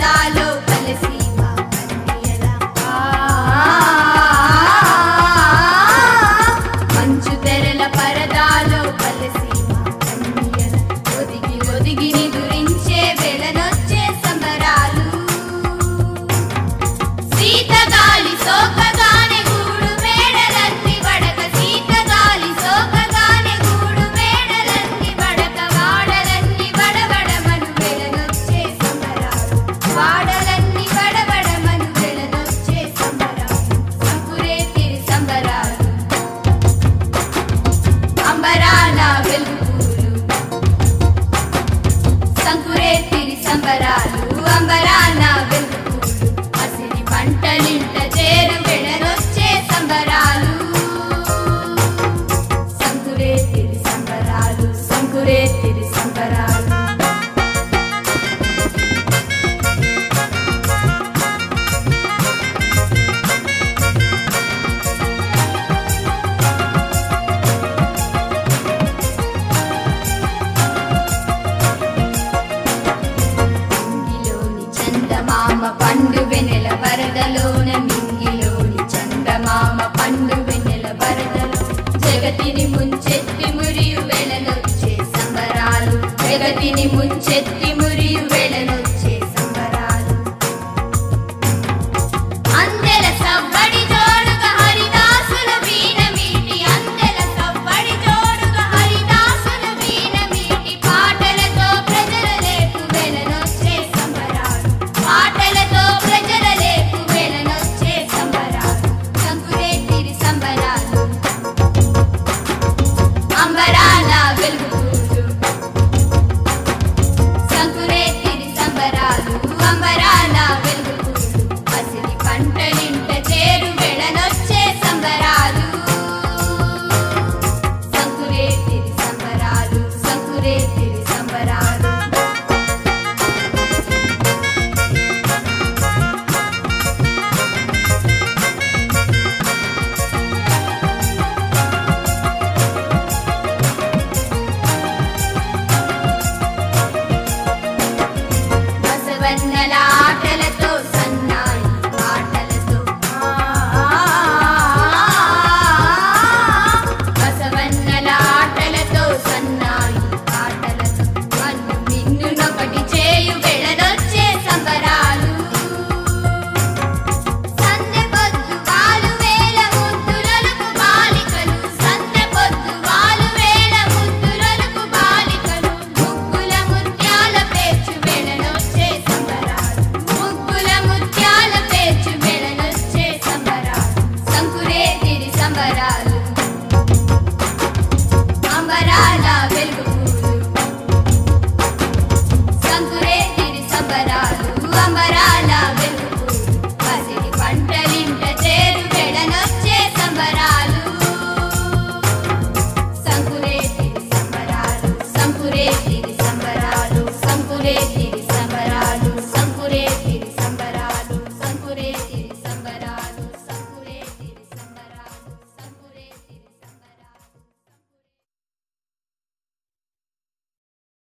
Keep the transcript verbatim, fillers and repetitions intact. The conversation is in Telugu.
పరదాలో కలసీమ కన్యల మంచు తెరల పరదాలో కలసీమ కన్యల ఒదిగి ఒదిగి నిదురించే వేళనొచ్చే సంబరాలు శీతగాలి సోకగానే గూడు మేడలన్నీ వడక శీతగాలి సోకగానే గూడు మేడలన్నీ వడక వాడలన్నీ వడవడమను వేళనొచ్చే సంబరాలు వాడలన్నీ వడవడమను వేళనొచ్చే సంబరాలు సంకురేతిరి సంబరాలు అంబరాన వెలుగులు సంకురేతిరి సంబరాలు అంబరాన వెలుగులు అసిరి పంటలింట చేరు వెళనొచ్చే సంబరాలు సంకురేతిరి సంబరాలు సంకురేతిరి సంబరాలు మింగిలోని చందమామ పండు వెన్నెల వరదలోన మింగిలోని చందమామ పండు వెన్నెల వరదలో జగతిని ముంచెత్తి మురియు వెళనొచ్చే సంబరాలు జగతిని ముంచెత్తి మురియు వెళనొచ్చే సంబరాలు అందెల సవ్వడి జోడుగా హరిదాసుల వీణ మీటి అందెల సవ్వడి జోడుగా హరిదాసుల వీణ మీటి పాటలతో ప్రజల లేపు వెళనొచ్చే సంబరాలు పాటలతో ప్రజల లేపు వెళనొచ్చే సంబరాలు సంకురేతిరి సంబరాలు అంబరాన వెలుగులు సంకురేతిరి సంబరాలు అంబరాన వెలుగులు అసిరి పంటలింట చేరు వెళనొచ్చే సంబరాలు సంకురేతిరి సంబరాలు సంకురేతిరి సంబరాలు బసవన్నల ఆటల